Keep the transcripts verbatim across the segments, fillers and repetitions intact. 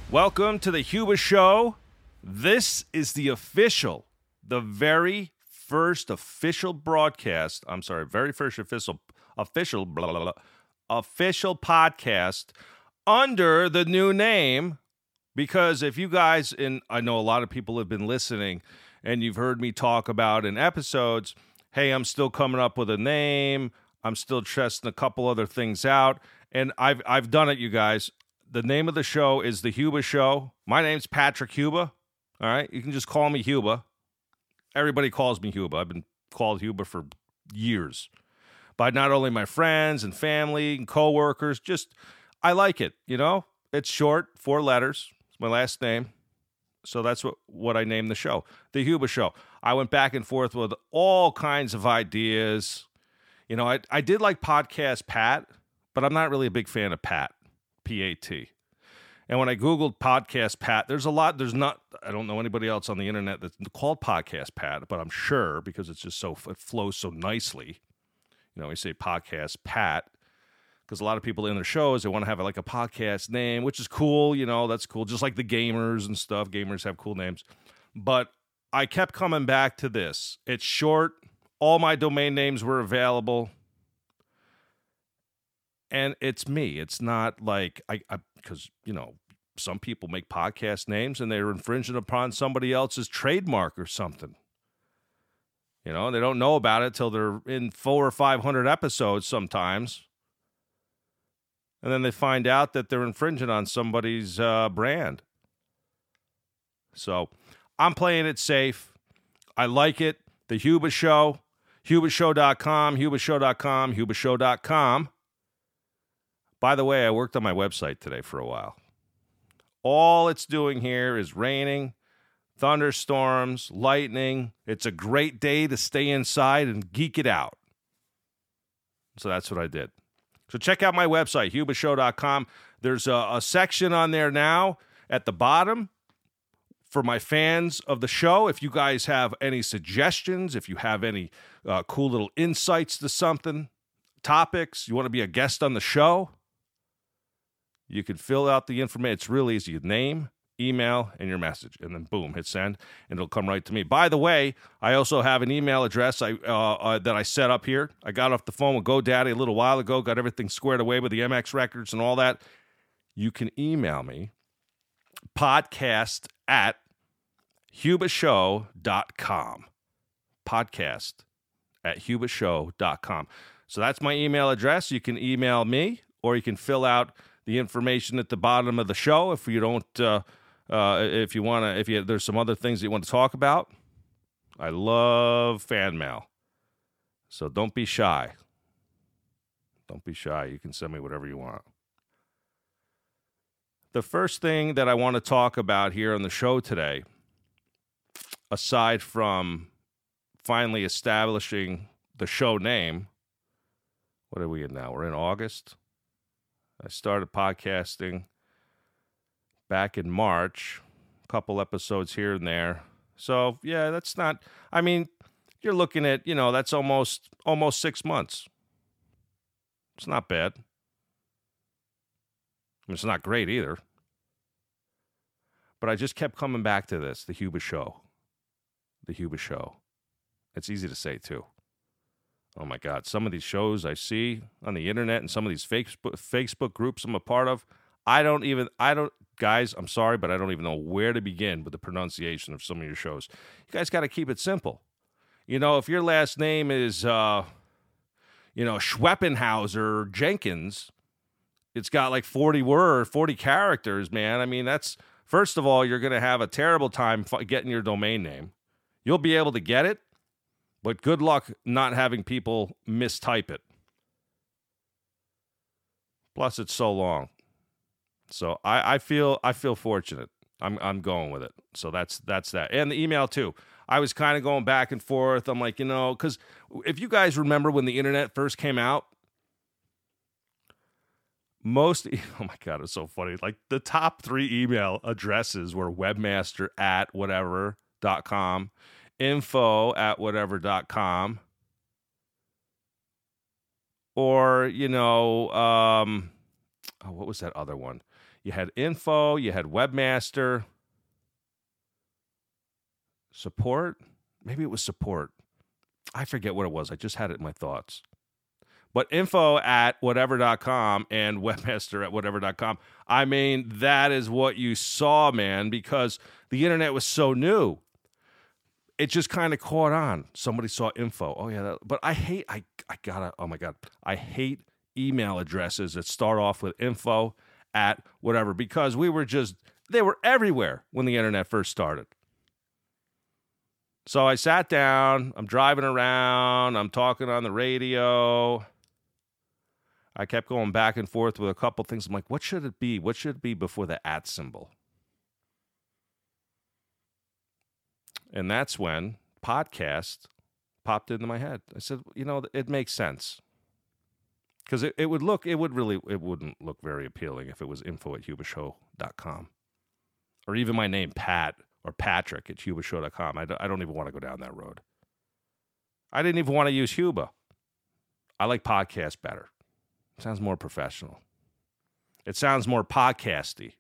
Welcome to the Huber Show. This is the official, the very first official broadcast. I'm sorry, very first official, official, blah, blah, blah, official podcast under the new name. Because if you guys, and I know a lot of people have been listening, and you've heard me talk about in episodes, hey, I'm still coming up with a name. I'm still testing a couple other things out, and I've I've done it, you guys. The name of the show is The Huber Show. My name's Patrick Huber. All right? You can just call me Huber. Everybody calls me Huber. I've been called Huber for years. By not only my friends and family and coworkers, just, I like it, you know? It's short, four letters. It's my last name. So that's what, what I named the show, The Huber Show. I went back and forth with all kinds of ideas. You know, I, I did like Podcast Pat, but I'm not really a big fan of Pat. P A T. And when I Googled Podcast Pat, there's a lot, there's not, I don't know anybody else on the internet that's called Podcast Pat, but I'm sure because it's just so, it flows so nicely. You know, we say Podcast Pat because a lot of people in their shows, they want to have like a podcast name, which is cool. You know, that's cool. Just like the gamers and stuff. Gamers have cool names. But I kept coming back to this. It's short. All my domain names were available. And it's me. It's not like, I, because, you know, some people make podcast names and they're infringing upon somebody else's trademark or something. You know, they don't know about it till they're in four or five hundred episodes sometimes. And then they find out that they're infringing on somebody's uh, brand. So I'm playing it safe. I like it. The Huber Show, huber show dot com, huber show dot com, huber show dot com. By the way, I worked on my website today for a while. All it's doing here is raining, thunderstorms, lightning. It's a great day to stay inside and geek it out. So that's what I did. So check out my website, huber show dot com. There's a, a section on there now at the bottom for my fans of the show. If you guys have any suggestions, if you have any uh, cool little insights to something, topics, you want to be a guest on the show, you can fill out the information. It's really easy. Your name, email, and your message. And then boom, hit send, and it'll come right to me. By the way, I also have an email address I uh, uh, that I set up here. I got off the phone with GoDaddy a little while ago, got everything squared away with the M X records and all that. You can email me, podcast at huber show dot com. Podcast at huber show dot com. So that's my email address. You can email me, or you can fill out the information at the bottom of the show if you don't, uh, uh, if you want to, if you, there's some other things that you want to talk about. I love fan mail. So don't be shy. Don't be shy. You can send me whatever you want. The first thing that I want to talk about here on the show today, aside from finally establishing the show name, what are we in now? We're in August. I started podcasting back in March, a couple episodes here and there. So, yeah, that's not, I mean, you're looking at, you know, that's almost almost six months. It's not bad. I mean, it's not great either. But I just kept coming back to this, the Huber Show. The Huber Show. It's easy to say, too. Oh, my God. Some of these shows I see on the internet and some of these Facebook, Facebook groups I'm a part of, I don't even, I don't, guys, I'm sorry, but I don't even know where to begin with the pronunciation of some of your shows. You guys got to keep it simple. You know, if your last name is, uh, you know, Schweppenhauser Jenkins, it's got like forty words, forty characters, man. I mean, that's, first of all, you're going to have a terrible time getting your domain name. You'll be able to get it, but good luck not having people mistype it. Plus, it's so long. So I, I feel I feel fortunate. I'm I'm going with it. So that's that's that. And the email too. I was kind of going back and forth. I'm like, you know, because if you guys remember when the internet first came out, most, oh my God, it's so funny. Like the top three email addresses were webmaster at whatever dot com, info at whatever dot com, or, you know, um, oh, what was that other one? You had info, you had webmaster, support. Maybe it was support. I forget what it was. I just had it in my thoughts. But info at whatever dot com and webmaster at whatever dot com. I mean, that is what you saw, man, because the internet was so new. It just kind of caught on. Somebody saw info. Oh, yeah. That, but I hate, I, I gotta, oh my God. I hate email addresses that start off with info at whatever, because we were just, they were everywhere when the internet first started. So I sat down, I'm driving around, I'm talking on the radio. I kept going back and forth with a couple things. I'm like, what should it be? What should it be before the at symbol? And that's when podcast popped into my head. I said, you know, it makes sense. Because it, it would look, it would really, it wouldn't look very appealing if it was info at huba show dot com. Or even my name, Pat, or Patrick at huba show dot com. I don't, I don't even want to go down that road. I didn't even want to use Huba. I like podcast better. It sounds more professional. It sounds more podcasty.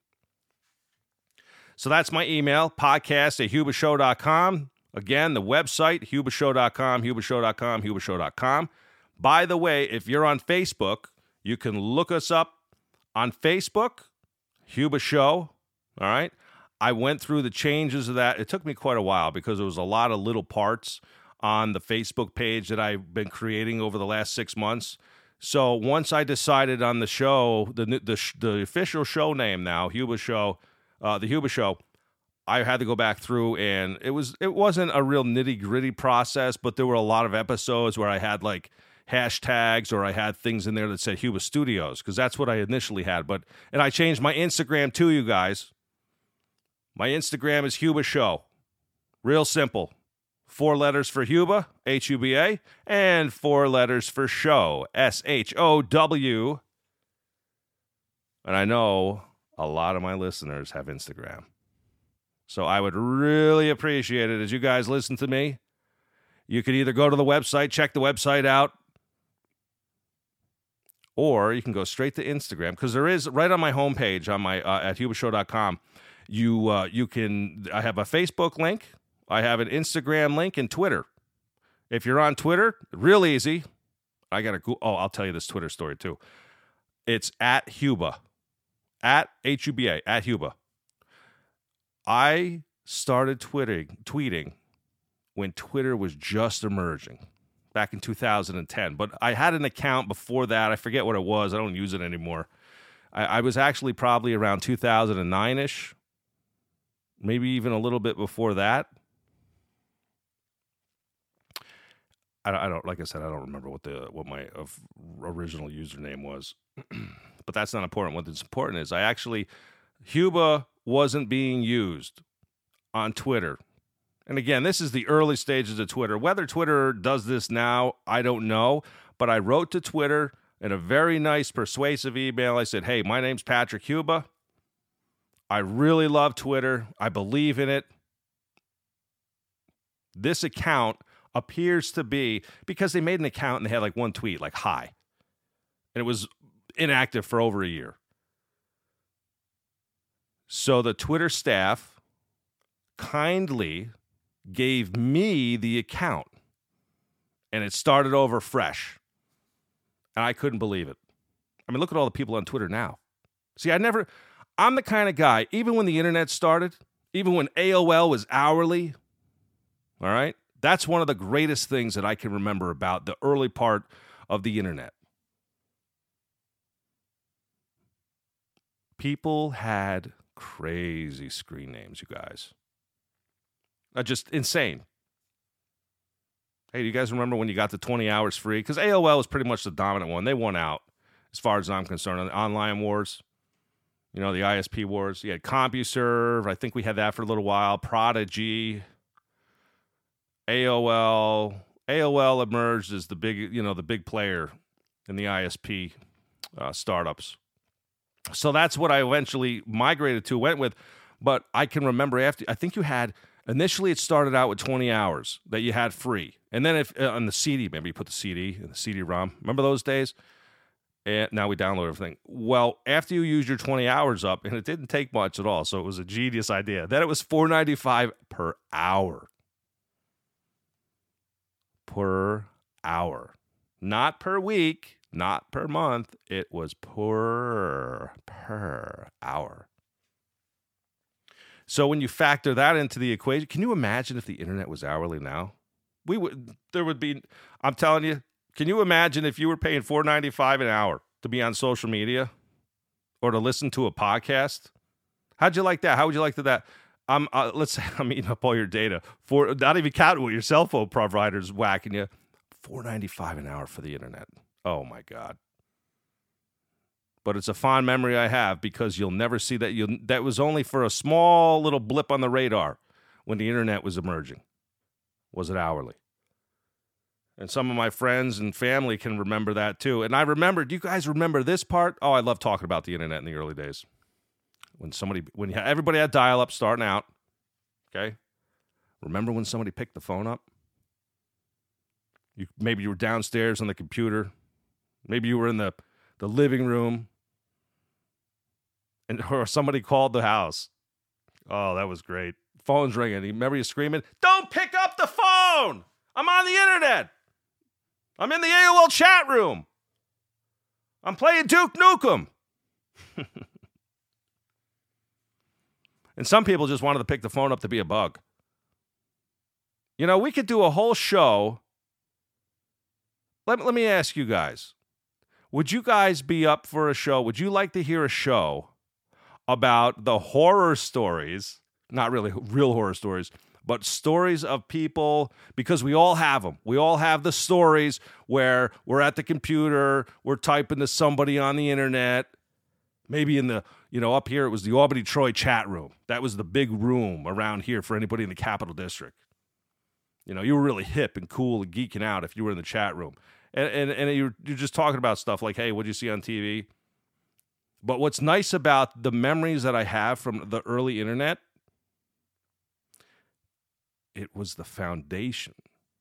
So that's my email, podcast at huba show dot com. Again, the website, huba show dot com, huba show dot com, huba show dot com. By the way, if you're on Facebook, you can look us up on Facebook, Huba Show, all right? I went through the changes of that. It took me quite a while because there was a lot of little parts on the Facebook page that I've been creating over the last six months. So once I decided on the show, the the, the official show name now, Huba Show, uh, the Huba Show, I had to go back through, and it was it wasn't a real nitty gritty process, but there were a lot of episodes where I had like hashtags or I had things in there that said Huba Studios, because that's what I initially had. But and I changed my Instagram too, you guys. My Instagram is Huba Show. Real simple. Four letters for Huba, H U B A, and four letters for show, S H O W. And I know a lot of my listeners have Instagram. So I would really appreciate it as you guys listen to me. You could either go to the website, check the website out, or you can go straight to Instagram, because there is, right on my homepage on my uh, at huba show dot com, you uh, you can, I have a Facebook link, I have an Instagram link, and Twitter. If you're on Twitter, real easy. I got to go, oh, I'll tell you this Twitter story too. It's at Huba, at H U B A, at Huba. I started tweeting, tweeting when Twitter was just emerging, back in two thousand ten. But I had an account before that. I forget what it was. I don't use it anymore. I, I was actually probably around two thousand nine-ish, maybe even a little bit before that. I, I don't, like I said, I don't remember what the what my uh, original username was, but that's not important. What's important is I actually, Huba wasn't being used on Twitter. And again, this is the early stages of Twitter. Whether Twitter does this now, I don't know. But I wrote to Twitter in a very nice, persuasive email. I said, hey, my name's Patrick Huba. I really love Twitter. I believe in it. This account appears to be, because they made an account and they had like one tweet, like, hi. And it was inactive for over a year. So the Twitter staff kindly gave me the account, and it started over fresh. And I couldn't believe it. I mean, look at all the people on Twitter now. See, I never, I'm the kind of guy, even when the internet started, even when A O L was hourly, all right, that's one of the greatest things that I can remember about the early part of the internet. People had crazy screen names, you guys. Uh, just insane. Hey, do you guys remember when you got the twenty hours free? Because A O L was pretty much the dominant one. They won out, as far as I'm concerned, on the online wars. You know, the I S P wars. You had CompuServe. I think we had that for a little while. Prodigy. A O L. A O L emerged as the big, you know, the big player in the I S P uh, startups. So that's what I eventually migrated to, went with. But I can remember after, I think you had, initially it started out with twenty hours that you had free. And then if uh, on the C D, maybe you put the C D in the C D ROM. Remember those days? And now we download everything. Well, after you use your twenty hours up, and it didn't take much at all, so it was a genius idea. Then it was four dollars and ninety-five cents per hour. Per hour. Not per week, not per month. It was per, per hour. So when you factor that into the equation, can you imagine if the internet was hourly now? We would, there would be, I'm telling you, can you imagine if you were paying four dollars and ninety-five cents an hour to be on social media or to listen to a podcast? How'd you like that? How would you like to that? I'm, uh, let's say I'm eating up all your data. For not even counting what your cell phone provider's whacking you. four dollars and ninety-five cents an hour for the internet. Oh, my God. But it's a fond memory I have because you'll never see that. You that was only for a small little blip on the radar when the internet was emerging. Was it hourly? And some of my friends and family can remember that too. And I remember, do you guys remember this part? Oh, I love talking about the internet in the early days. When somebody, when everybody had dial-up starting out, okay? Remember when somebody picked the phone up? You, maybe you were downstairs on the computer. Maybe you were in the, the living room. And or somebody called the house. Oh, that was great. Phone's ringing. Remember you screaming, "Don't pick up the phone! I'm on the internet! I'm in the A O L chat room! I'm playing Duke Nukem!" And some people just wanted to pick the phone up to be a bug. You know, we could do a whole show. Let, let me ask you guys. Would you guys be up for a show? Would you like to hear a show about the horror stories, not really real horror stories, but stories of people, because we all have them. We all have the stories where we're at the computer, we're typing to somebody on the internet, maybe in the, you know, up here it was the Albany-Troy chat room. That was the big room around here for anybody in the Capital District. You know, you were really hip and cool and geeking out if you were in the chat room. And and, and you're, you're just talking about stuff like, hey, what'd you see on T V? But what's nice about the memories that I have from the early internet, it was the foundation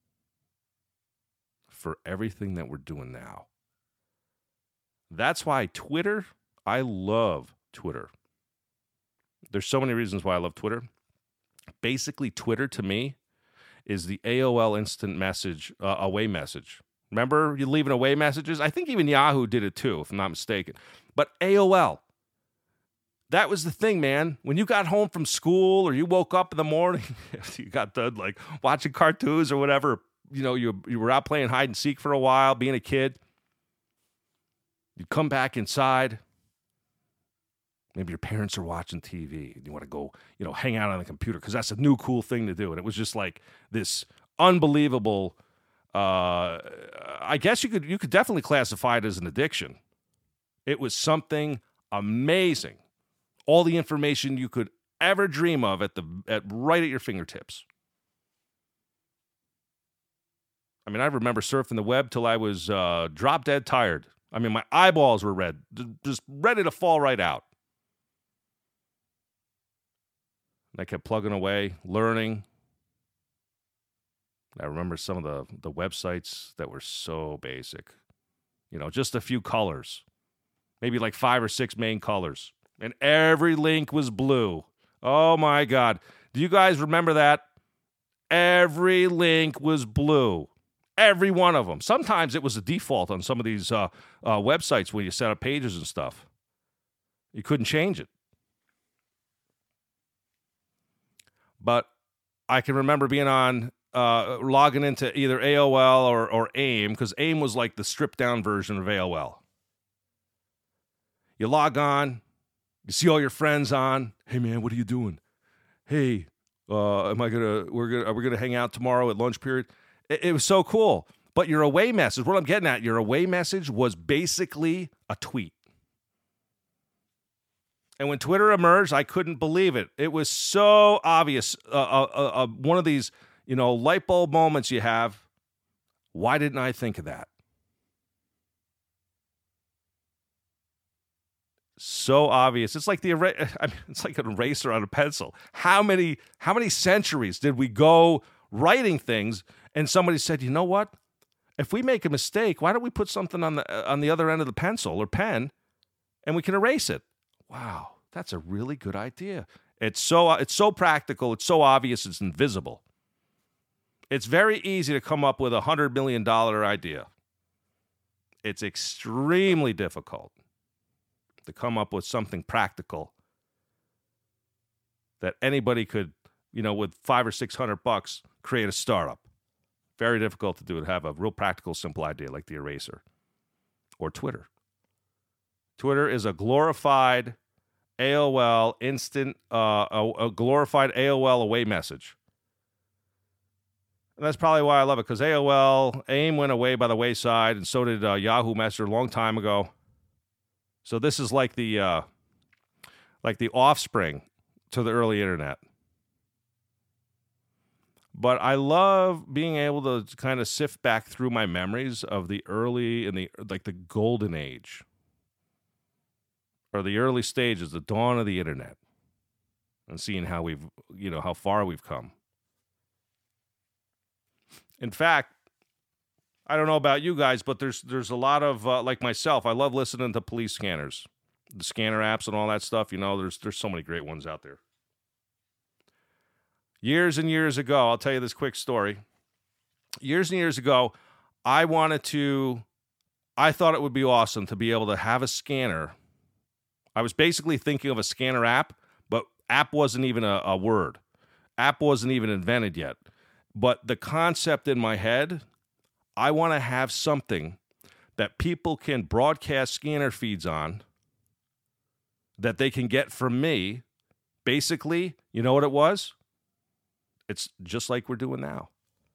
for everything that we're doing now. That's why Twitter, I love Twitter. There's so many reasons why I love Twitter. Basically, Twitter to me is the A O L instant message, uh, away message. Remember you leaving away messages? I think even Yahoo did it too, if I'm not mistaken. But A O L, that was the thing, man. When you got home from school or you woke up in the morning, you got done like watching cartoons or whatever, you know, you, you were out playing hide and seek for a while, being a kid. You come back inside. Maybe your parents are watching T V and you want to go, you know, hang out on the computer because that's a new cool thing to do. And it was just like this unbelievable, uh, I guess you could you could definitely classify it as an addiction. It was something amazing. All the information you could ever dream of at the at right at your fingertips. I mean, I remember surfing the web till I was uh, drop dead tired. I mean, my eyeballs were red, just ready to fall right out. And I kept plugging away, learning. I remember some of the, the websites that were so basic. You know, just a few colors. Maybe like five or six main colors. And every link was blue. Oh, my God. Do you guys remember that? Every link was blue. Every one of them. Sometimes it was a default on some of these uh, uh, websites when you set up pages and stuff. You couldn't change it. But I can remember being on, uh, logging into either A O L or, or AIM, because AIM was like the stripped-down version of A O L. You log on, you see all your friends on. Hey, man, what are you doing? Hey, uh, am I gonna? We're gonna. Are we gonna hang out tomorrow at lunch period? It, it was so cool. But your away message, what I'm getting at, your away message was basically a tweet. And when Twitter emerged, I couldn't believe it. It was so obvious. Uh, uh, uh, one of these, you know, light bulb moments you have. Why didn't I think of that? So obvious. It's like the er- I mean, it's like an eraser on a pencil. How many how many centuries did we go writing things and somebody said, "You know what? If we make a mistake, why don't we put something on the uh, on the other end of the pencil or pen, and we can erase it? Wow, that's a really good idea. It's so it's so practical. It's so obvious. It's invisible. It's very easy to come up with a hundred million dollar idea. It's extremely difficult to come up with something practical that anybody could, you know, with five or six hundred bucks, create a startup. Very difficult to do, to have a real practical, simple idea like the eraser or Twitter. Twitter is a glorified A O L instant, uh, a, a glorified A O L away message. And that's probably why I love it, because A O L, AIM went away by the wayside, and so did uh, Yahoo Messenger a long time ago. So this is like the uh, like the offspring to the early internet. But I love being able to kind of sift back through my memories of the early and the like the golden age, or the early stages, the dawn of the internet, and seeing how we've, you know, how far we've come. In fact, I don't know about you guys, but there's there's a lot of uh, like myself. I love listening to police scanners, the scanner apps, and all that stuff. You know, there's there's so many great ones out there. Years and years ago, I'll tell you this quick story. Years and years ago, I wanted to, I thought it would be awesome to be able to have a scanner. I was basically thinking of a scanner app, but app wasn't even a, a word. App wasn't even invented yet. But the concept in my head, I want to have something that people can broadcast scanner feeds on that they can get from me. Basically, you know what it was? It's just like we're doing now.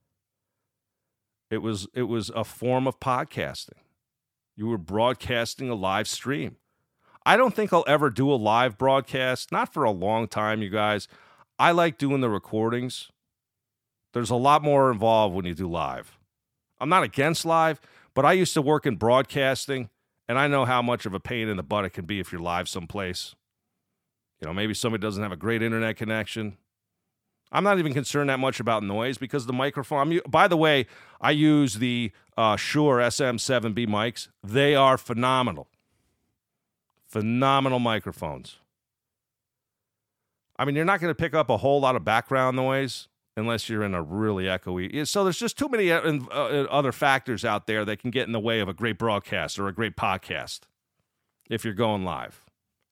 It was it was a form of podcasting. You were broadcasting a live stream. I don't think I'll ever do a live broadcast, not for a long time, you guys. I like doing the recordings. There's a lot more involved when you do live. I'm not against live, but I used to work in broadcasting, and I know how much of a pain in the butt it can be if you're live someplace. You know, maybe somebody doesn't have a great internet connection. I'm not even concerned that much about noise because the microphone, I'm, by the way, I use the uh, Shure S M seven B mics. They are phenomenal. Phenomenal microphones. I mean, you're not going to pick up a whole lot of background noise unless you're in a really echoey. So there's just too many uh, other factors out there that can get in the way of a great broadcast or a great podcast if you're going live.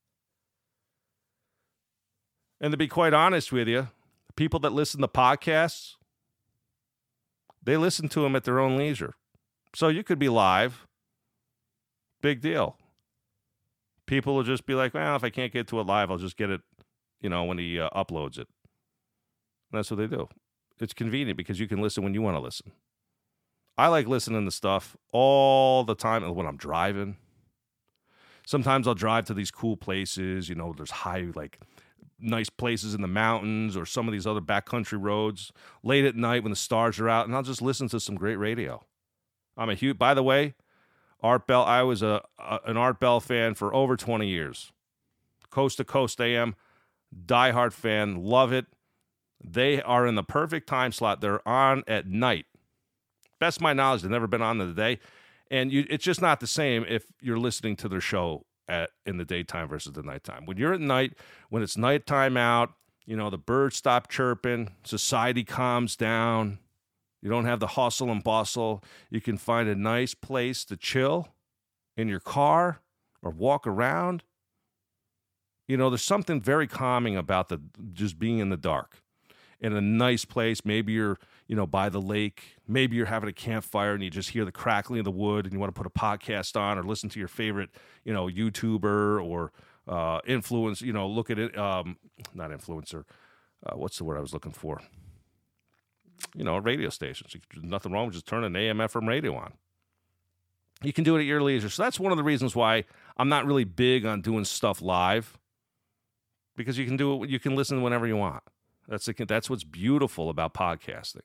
And to be quite honest with you, people that listen to podcasts, they listen to them at their own leisure. So you could be live. Big deal. People will just be like, well, if I can't get to it live, I'll just get it, you know, when he uh, uploads it. And that's what they do. It's convenient because you can listen when you want to listen. I like listening to stuff all the time when I'm driving. Sometimes I'll drive to these cool places. You know, there's high, like, nice places in the mountains or some of these other backcountry roads late at night when the stars are out, and I'll just listen to some great radio. I'm a huge, by the way, Art Bell, I was a, a an Art Bell fan for over twenty years. Coast to Coast A M, diehard fan, love it. They are in the perfect time slot. They're on at night. Best of my knowledge, they've never been on in the day. And you, it's just not the same if you're listening to their show at in the daytime versus the nighttime. When you're at night, when it's nighttime out, you know, the birds stop chirping, society calms down, you don't have the hustle and bustle. You can find a nice place to chill in your car or walk around. You know, there's something very calming about the just being in the dark in a nice place. Maybe you're, you know, by the lake. Maybe you're having a campfire and you just hear the crackling of the wood and you want to put a podcast on or listen to your favorite, you know, YouTuber or uh, influence, you know, look at it. Um, not influencer. Uh, what's the word I was looking for? You know, radio stations. There's nothing wrong with just turning an A M F M radio on. You can do it at your leisure. So that's one of the reasons why I'm not really big on doing stuff live, because you can do it, you can listen whenever you want. That's the, that's what's beautiful about podcasting.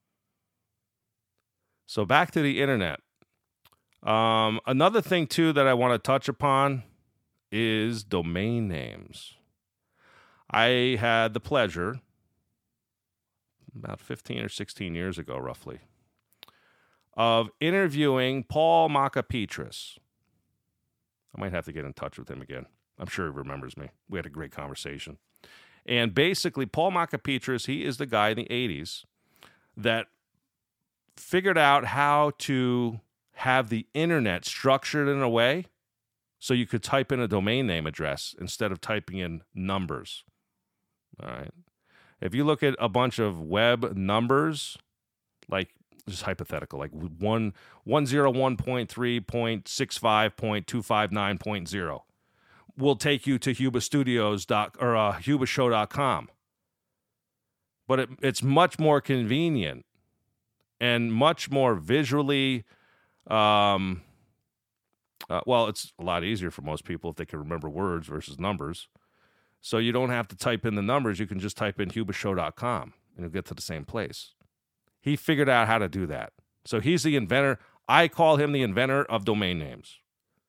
So back to the internet. Um, another thing, too, that I want to touch upon is domain names. I had the pleasure, about fifteen or sixteen years ago, roughly, of interviewing Paul Macapetris. I might have to get in touch with him again. I'm sure he remembers me. We had a great conversation. And basically, Paul Macapetris, he is the guy in the eighties that figured out how to have the internet structured in a way so you could type in a domain name address instead of typing in numbers. All right. If you look at a bunch of web numbers, like just hypothetical, like one one zero one point three point six five point two five nine point zero, will take you to Huba Studios dot or uh, Huba Show dot com. But it, it's much more convenient and much more visually. Um, uh, well, it's a lot easier for most people if they can remember words versus numbers. So you don't have to type in the numbers. You can just type in Huba Show dot com and you'll get to the same place. He figured out how to do that. So he's the inventor. I call him the inventor of domain names.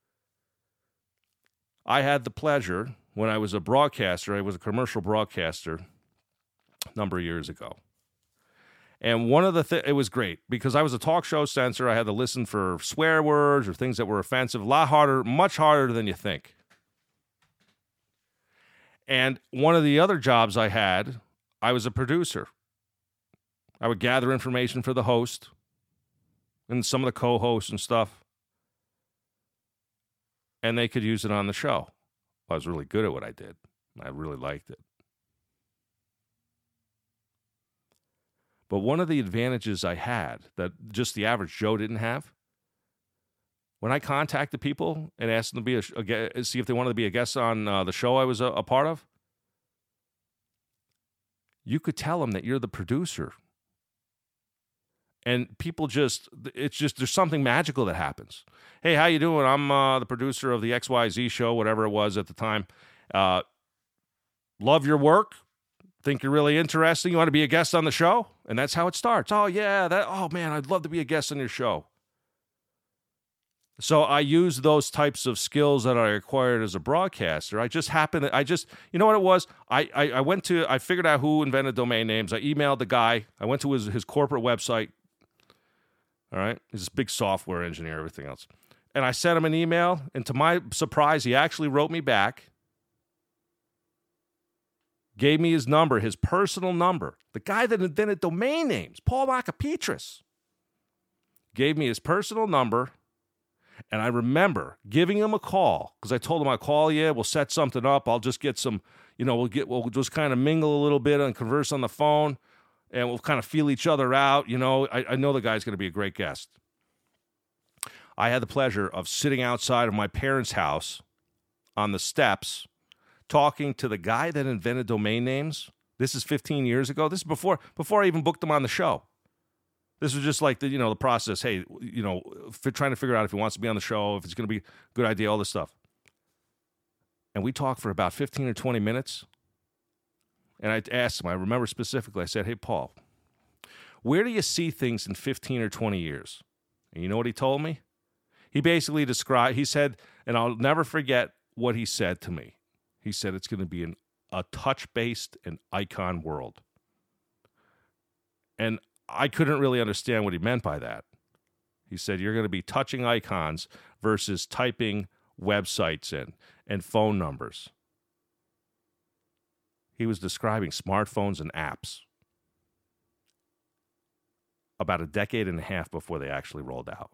I had the pleasure, when I was a broadcaster, I was a commercial broadcaster a number of years ago. And one of the things, it was great because I was a talk show censor. I had to listen for swear words or things that were offensive. A lot harder, much harder than you think. And one of the other jobs I had, I was a producer. I would gather information for the host and some of the co-hosts and stuff. And they could use it on the show. I was really good at what I did. I really liked it. But one of the advantages I had that just the average Joe didn't have, when I contacted people and asked them to be a, a see if they wanted to be a guest on uh, the show I was a, a part of, you could tell them that you're the producer. And people just, it's just, there's something magical that happens. Hey, how you doing? I'm uh, the producer of the X Y Z show, whatever it was at the time. Uh, love your work. Think you're really interesting. You want to be a guest on the show? And that's how it starts. Oh, yeah. That. Oh, man, I'd love to be a guest on your show. So I use those types of skills that I acquired as a broadcaster. I just happened to, I just, you know what it was? I, I, I went to, I figured out who invented domain names. I emailed the guy. I went to his, his corporate website. All right. He's this big software engineer, everything else. And I sent him an email. And to my surprise, he actually wrote me back. Gave me his number, his personal number. The guy that invented domain names, Paul Macapetris, gave me his personal number. And I remember giving him a call because I told him I'll call you. We'll set something up. I'll just get some, you know, we'll get, we'll just kind of mingle a little bit and converse on the phone. And we'll kind of feel each other out. You know, I, I know the guy's going to be a great guest. I had the pleasure of sitting outside of my parents' house on the steps talking to the guy that invented domain names. This is fifteen years ago. This is before before I even booked him on the show. This was just like the, you know, the process. Hey, you know, for trying to figure out if he wants to be on the show, if it's going to be a good idea, all this stuff. And we talked for about fifteen or twenty minutes. And I asked him, I remember specifically, I said, hey, Paul, where do you see things in fifteen or twenty years? And you know what he told me? He basically described, he said, and I'll never forget what he said to me. He said it's going to be an, a touch-based and icon world. And I couldn't really understand what he meant by that. He said, you're going to be touching icons versus typing websites in and phone numbers. He was describing smartphones and apps about a decade and a half before they actually rolled out.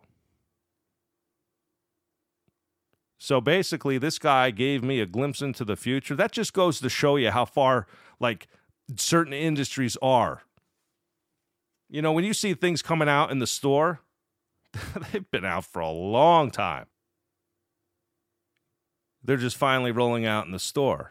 So basically, this guy gave me a glimpse into the future. That just goes to show you how far, like, certain industries are. You know, when you see things coming out in the store, they've been out for a long time. They're just finally rolling out in the store.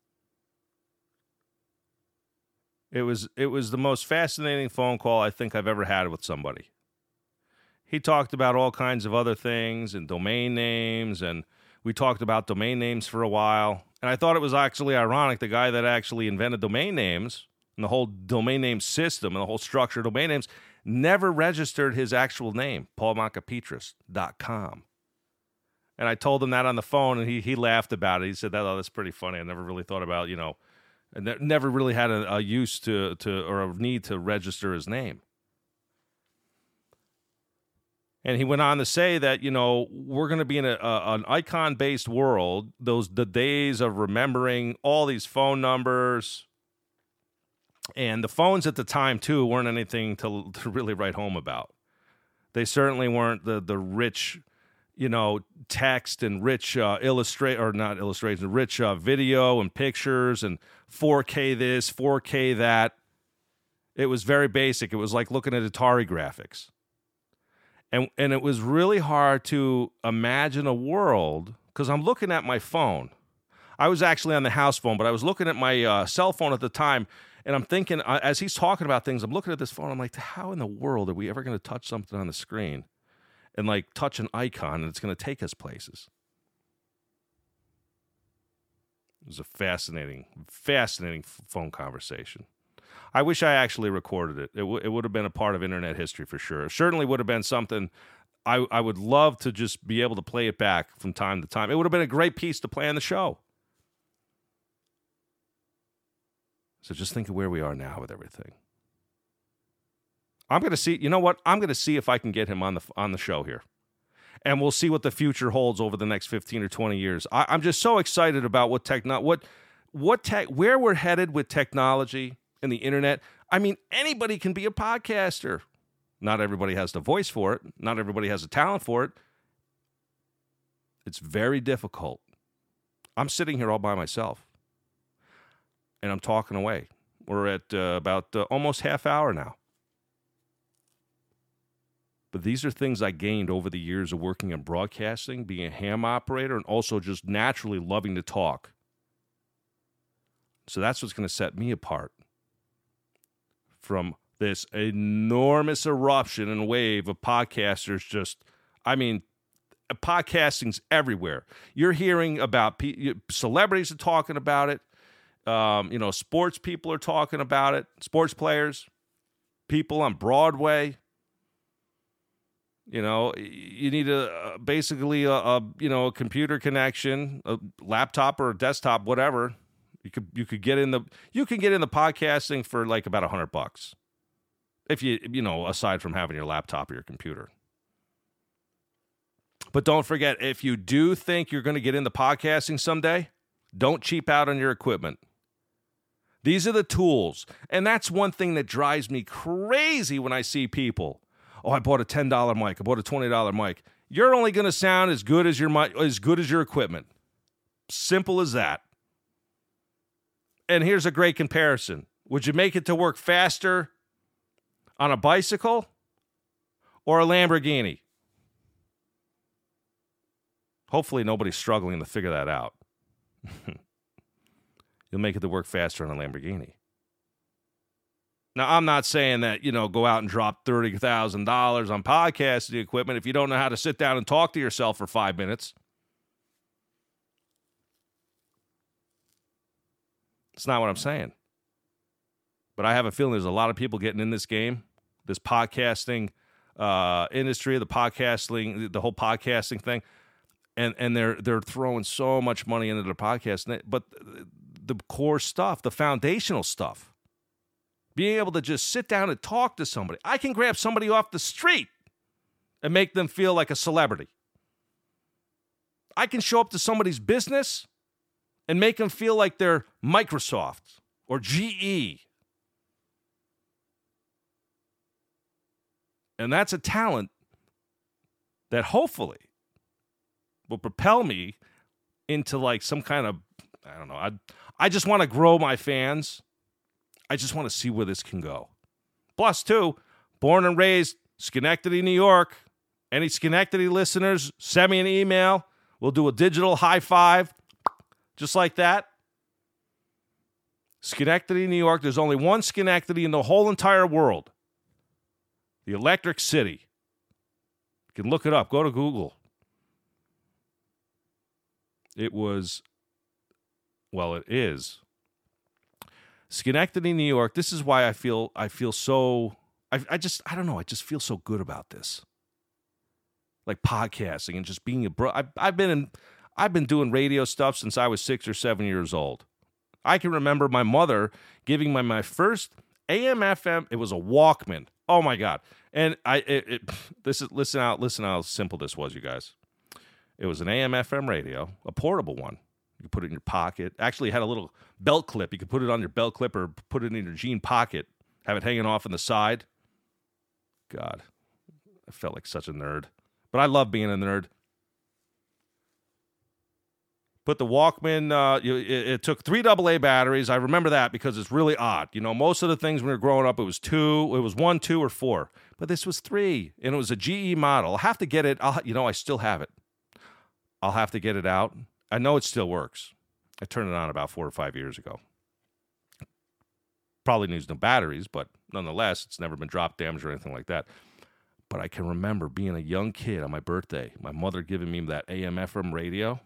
It was it was the most fascinating phone call I think I've ever had with somebody. He talked about all kinds of other things and domain names, and we talked about domain names for a while. And I thought it was actually ironic, the guy that actually invented domain names and the whole domain name system and the whole structure of domain names never registered his actual name, Paul Macapetris dot com. And I told him that on the phone, and he he laughed about it. He said, "Oh, that's pretty funny. I never really thought about, you know, and never really had a, a use to, to or a need to register his name." And he went on to say that, you know, we're going to be in a, a, an icon-based world, those the days of remembering all these phone numbers. And the phones at the time, too, weren't anything to, to really write home about. They certainly weren't the the rich, you know, text and rich uh, illustrate or not illustration, rich uh, video and pictures and four K this, four K that. It was very basic. It was like looking at Atari graphics. And and it was really hard to imagine a world, because I'm looking at my phone. I was actually on the house phone, but I was looking at my uh, cell phone at the time, and I'm thinking, uh, as he's talking about things, I'm looking at this phone, I'm like, how in the world are we ever going to touch something on the screen and, like, touch an icon, and it's going to take us places? It was a fascinating, fascinating phone conversation. I wish I actually recorded it. It, w- it would have been a part of internet history for sure. It certainly would have been something I, I would love to just be able to play it back from time to time. It would have been a great piece to play on the show. So just think of where we are now with everything. I'm going to see, you know what? I'm going to see if I can get him on the on the show here. And we'll see what the future holds over the next fifteen or twenty years. I, I'm just so excited about what techno, what, what tech, where we're headed with technology and the internet. I mean, anybody can be a podcaster. Not everybody has the voice for it. Not everybody has the talent for it. It's very difficult. I'm sitting here all by myself, and I'm talking away. We're at uh, about uh, almost half hour now. But these are things I gained over the years of working in broadcasting, being a ham operator, and also just naturally loving to talk. So that's what's going to set me apart from this enormous eruption and wave of podcasters. Just, I mean, podcasting's everywhere. You're hearing about pe- celebrities are talking about it. Um, you know, sports people are talking about it. Sports players, people on Broadway. You know, you need a basically a, a you know a computer connection, a laptop or a desktop, whatever. You could you could get in the you can get in the podcasting for like about a hundred bucks, if you you know aside from having your laptop or your computer. But don't forget, if you do think you're going to get into podcasting someday, don't cheap out on your equipment. These are the tools, and that's one thing that drives me crazy when I see people. Oh, I bought a ten dollar mic. I bought a twenty dollar mic. You're only going to sound as good as your mic, as good as your equipment. Simple as that. And here's a great comparison. Would you make it to work faster on a bicycle or a Lamborghini? Hopefully nobody's struggling to figure that out. You'll make it to work faster on a Lamborghini. Now, I'm not saying that, you know, go out and drop thirty thousand dollars on podcasting equipment if you don't know how to sit down and talk to yourself for five minutes. It's not what I'm saying. But I have a feeling there's a lot of people getting in this game, this podcasting uh, industry, the podcasting, the whole podcasting thing, and and they're they're throwing so much money into their podcasting. But the core stuff, the foundational stuff, being able to just sit down and talk to somebody. I can grab somebody off the street and make them feel like a celebrity. I can show up to somebody's business and make them feel like they're Microsoft or G E. And that's a talent that hopefully will propel me into like some kind of, I don't know, I I just want to grow my fans. I just want to see where this can go. Plus, too, born and raised Schenectady, New York. Any Schenectady listeners, send me an email. We'll do a digital high five, just like that. Schenectady, New York. There's only one Schenectady in the whole entire world. The Electric City. You can look it up. Go to Google. It was, well, it is. Schenectady, New York. This is why I feel I feel so I I just I don't know, I just feel so good about this. Like podcasting and just being a bro. I I've been in I've been doing radio stuff since I was six or seven years old. I can remember my mother giving my my first A M F M, it was a Walkman. Oh my God. And I, it, it, this is, listen out, listen how simple this was, you guys. It was an A M F M radio, a portable one. You could put it in your pocket. Actually, it had a little belt clip. You could put it on your belt clip or put it in your jean pocket, have it hanging off on the side. God, I felt like such a nerd. But I love being a nerd. Put the Walkman, uh, it, it took three double A batteries. I remember that because it's really odd. You know, most of the things when we were growing up, it was two, it was one, two, or four. But this was three, and it was a G E model. I'll have to get it. I'll, you know, I still have it. I'll have to get it out. I know it still works. I turned it on about four or five years ago. Probably needs no batteries, but nonetheless, it's never been drop damaged or anything like that. But I can remember being a young kid on my birthday, my mother giving me that A M F M radio.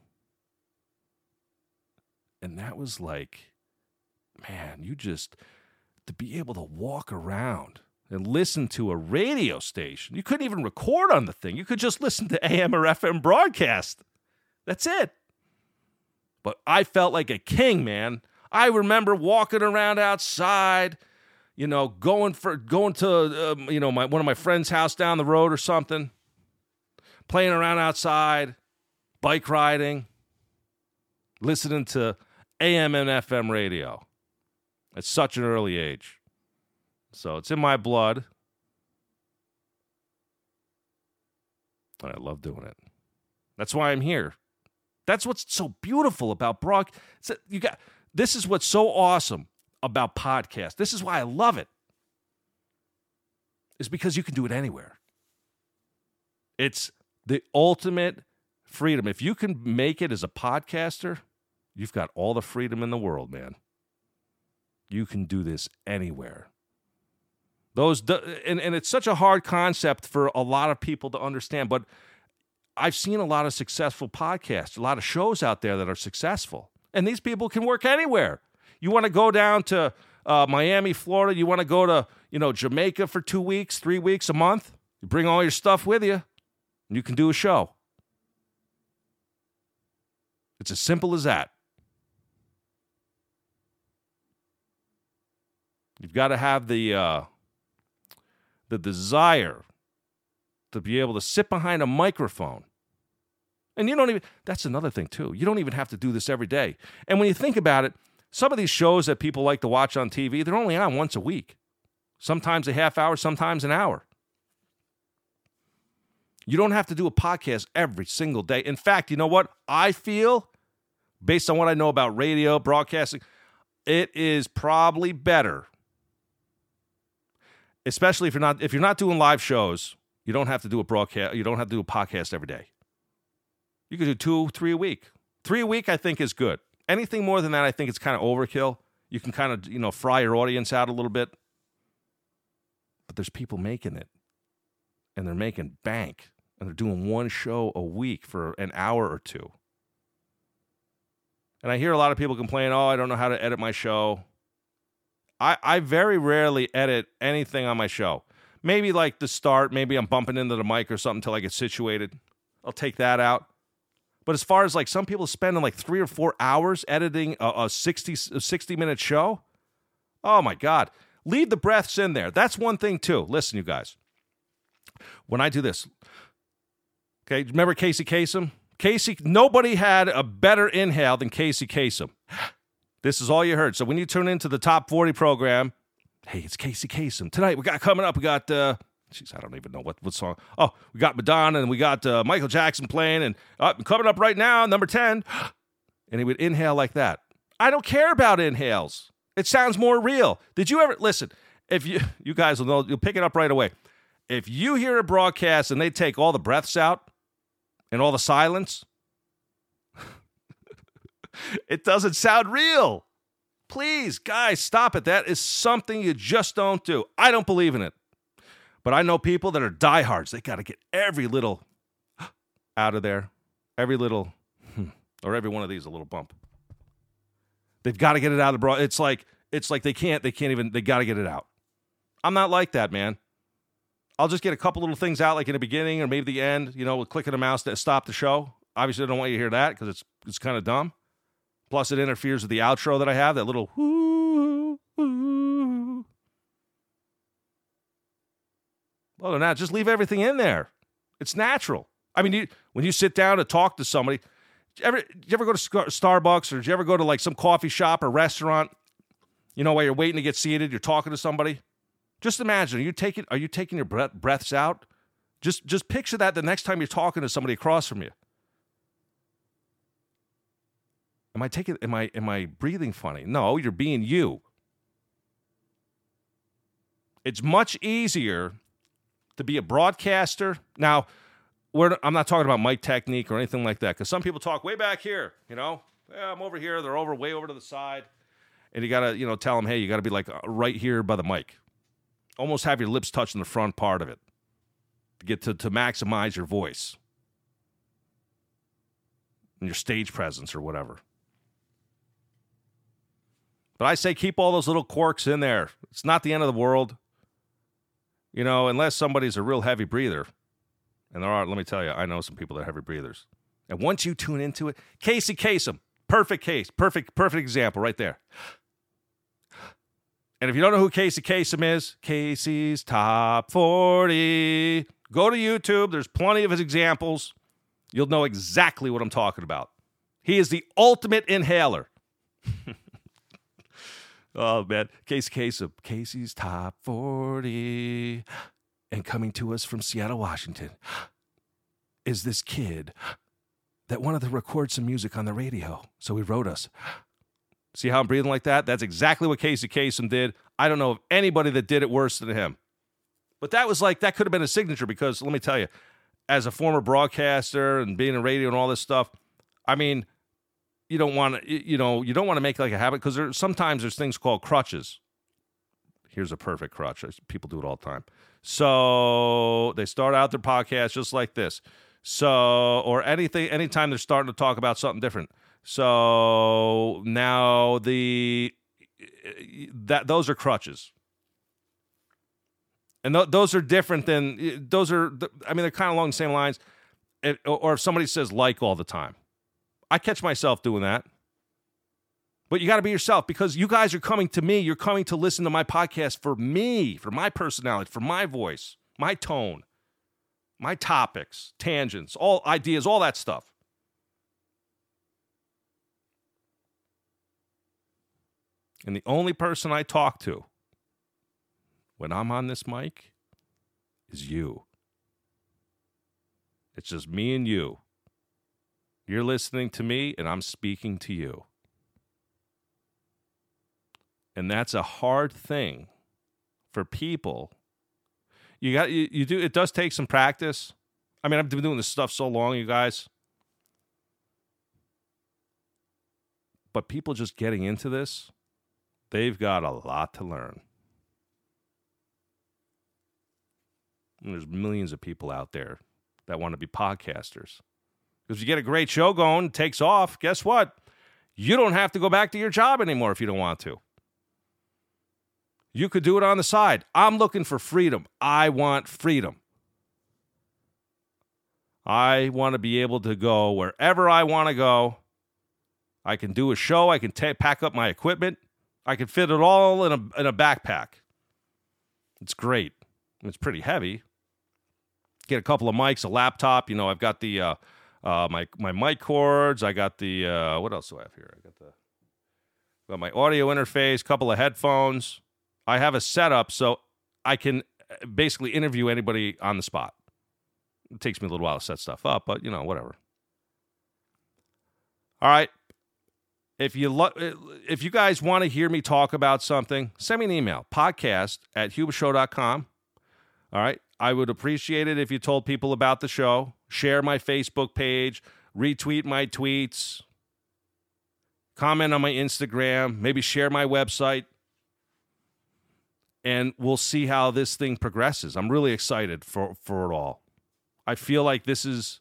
And that was like, man, you just, to be able to walk around and listen to a radio station. You couldn't even record on the thing. You could just listen to A M or F M broadcast. That's it. But I felt like a king, man. I remember walking around outside, you know, going for going to, um, you know, my one of my friend's house down the road or something, playing around outside, bike riding, listening to A M and F M radio at such an early age. So it's in my blood. And I love doing it. That's why I'm here. That's what's so beautiful about broad. You got this is what's so awesome about podcasts. This is why I love it. Is because you can do it anywhere. It's the ultimate freedom. If you can make it as a podcaster, you've got all the freedom in the world, man. You can do this anywhere. Those and, and it's such a hard concept for a lot of people to understand, but I've seen a lot of successful podcasts, a lot of shows out there that are successful. And these people can work anywhere. You want to go down to uh, Miami, Florida, you want to go to, you know, Jamaica for two weeks, three weeks, a month, you bring all your stuff with you, and you can do a show. It's as simple as that. You've got to have the uh, the desire to be able to sit behind a microphone. And you don't even, that's another thing too. You don't even have to do this every day. And when you think about it, some of these shows that people like to watch on T V, they're only on once a week. Sometimes a half hour, sometimes an hour. You don't have to do a podcast every single day. In fact, you know what? I feel, based on what I know about radio, broadcasting, it is probably better. Especially if you're not if you're not doing live shows, you don't have to do a broadcast, you don't have to do a podcast every day. You could do two, three a week. Three a week, I think, is good. Anything more than that, I think it's kind of overkill. You can kind of, you know, fry your audience out a little bit. But there's people making it. And they're making bank. And they're doing one show a week for an hour or two. And I hear a lot of people complain, oh, I don't know how to edit my show. I, I very rarely edit anything on my show. Maybe like the start, maybe I'm bumping into the mic or something until I get situated. I'll take that out. But as far as like some people spending like three or four hours editing a, a sixty, sixty minute show, oh my God. Leave the breaths in there. That's one thing too. Listen, you guys. When I do this, okay, remember Casey Kasem? Casey, nobody had a better inhale than Casey Kasem. This is all you heard. So when you tune into the Top forty program, hey, it's Casey Kasem. Tonight we got coming up, we got, uh, geez, I don't even know what, what song. Oh, we got Madonna and we got uh, Michael Jackson playing and uh, coming up right now, number ten. And he would inhale like that. I don't care about inhales. It sounds more real. Did you ever, listen, if you, you guys will know, you'll pick it up right away. If you hear a broadcast and they take all the breaths out and all the silence, it doesn't sound real. Please, guys, stop it. That is something you just don't do. I don't believe in it. But I know people that are diehards. They got to get every little out of there. Every little, or every one of these, a little bump. They've got to get it out of the broad. It's like, it's like they can't, they can't even, they got to get it out. I'm not like that, man. I'll just get a couple little things out, like in the beginning or maybe the end, you know, with clicking a mouse to stop the show. Obviously, I don't want you to hear that because it's it's kind of dumb. Plus, it interferes with the outro that I have, that little whoo, whoo. Other than that, just leave everything in there. It's natural. I mean, you, when you sit down to talk to somebody, do you ever, do you ever go to Starbucks, or do you ever go to like some coffee shop or restaurant? You know, while you're waiting to get seated, you're talking to somebody. Just imagine, are you taking, are you taking your breath, breaths out? Just, just picture that the next time you're talking to somebody across from you. Am I taking, am I, am I breathing funny? No, you're being you. It's much easier to be a broadcaster. Now, we're, I'm not talking about mic technique or anything like that, because some people talk way back here, you know? Yeah, I'm over here. They're over, way over to the side. And you got to, you know, tell them, hey, you got to be like right here by the mic. Almost have your lips touching the front part of it to get to, to maximize your voice and your stage presence or whatever. But I say keep all those little quirks in there. It's not the end of the world. You know, unless somebody's a real heavy breather. And there are, let me tell you, I know some people that are heavy breathers. And once you tune into it, Casey Kasem, perfect case, perfect, perfect example right there. And if you don't know who Casey Kasem is, Casey's Top forty. Go to YouTube. There's plenty of his examples. You'll know exactly what I'm talking about. He is the ultimate inhaler. Oh, man. Casey Kasem. Casey's Top forty. And coming to us from Seattle, Washington, is this kid that wanted to record some music on the radio. So he wrote us. See how I'm breathing like that? That's exactly what Casey Kasem did. I don't know of anybody that did it worse than him. But that was like, that could have been a signature, because let me tell you, as a former broadcaster and being in radio and all this stuff, I mean, you don't want to, you know, you don't want to make like a habit, because there, sometimes there's things called crutches. Here's a perfect crutch. People do it all the time. So they start out their podcast just like this. So, or anything, anytime they're starting to talk about something different. So now the, that those are crutches. And th- those are different than, those are, I mean, they're kind of along the same lines. It, or if somebody says like all the time. I catch myself doing that. But you got to be yourself, because you guys are coming to me. You're coming to listen to my podcast for me, for my personality, for my voice, my tone, my topics, tangents, all ideas, all that stuff. And the only person I talk to when I'm on this mic is you. It's just me and you. You're listening to me, and I'm speaking to you. And that's a hard thing for people. You got you, you do it does take some practice. I mean, I've been doing this stuff so long, you guys. But people just getting into this, they've got a lot to learn. And there's millions of people out there that want to be podcasters. Because if you get a great show going, it takes off, guess what? You don't have to go back to your job anymore if you don't want to. You could do it on the side. I'm looking for freedom. I want freedom. I want to be able to go wherever I want to go. I can do a show. I can t- pack up my equipment. I can fit it all in a in a backpack. It's great. It's pretty heavy. Get a couple of mics, a laptop. You know, I've got the uh, uh, my my mic cords. I got the uh, what else do I have here? I got the got my audio interface, couple of headphones. I have a setup so I can basically interview anybody on the spot. It takes me a little while to set stuff up, but, you know, whatever. All right. If you lo- if you guys want to hear me talk about something, send me an email, podcast at huba show dot com. All right. I would appreciate it if you told people about the show, share my Facebook page, retweet my tweets, comment on my Instagram, maybe share my website. And we'll see how this thing progresses. I'm really excited for, for it all. I feel like this is,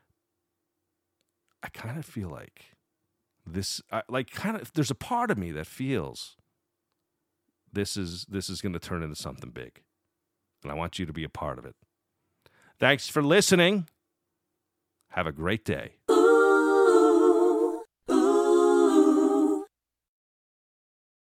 I kind of feel like this, I, like kind of, there's a part of me that feels this is, this is going to turn into something big. And I want you to be a part of it. Thanks for listening. Have a great day.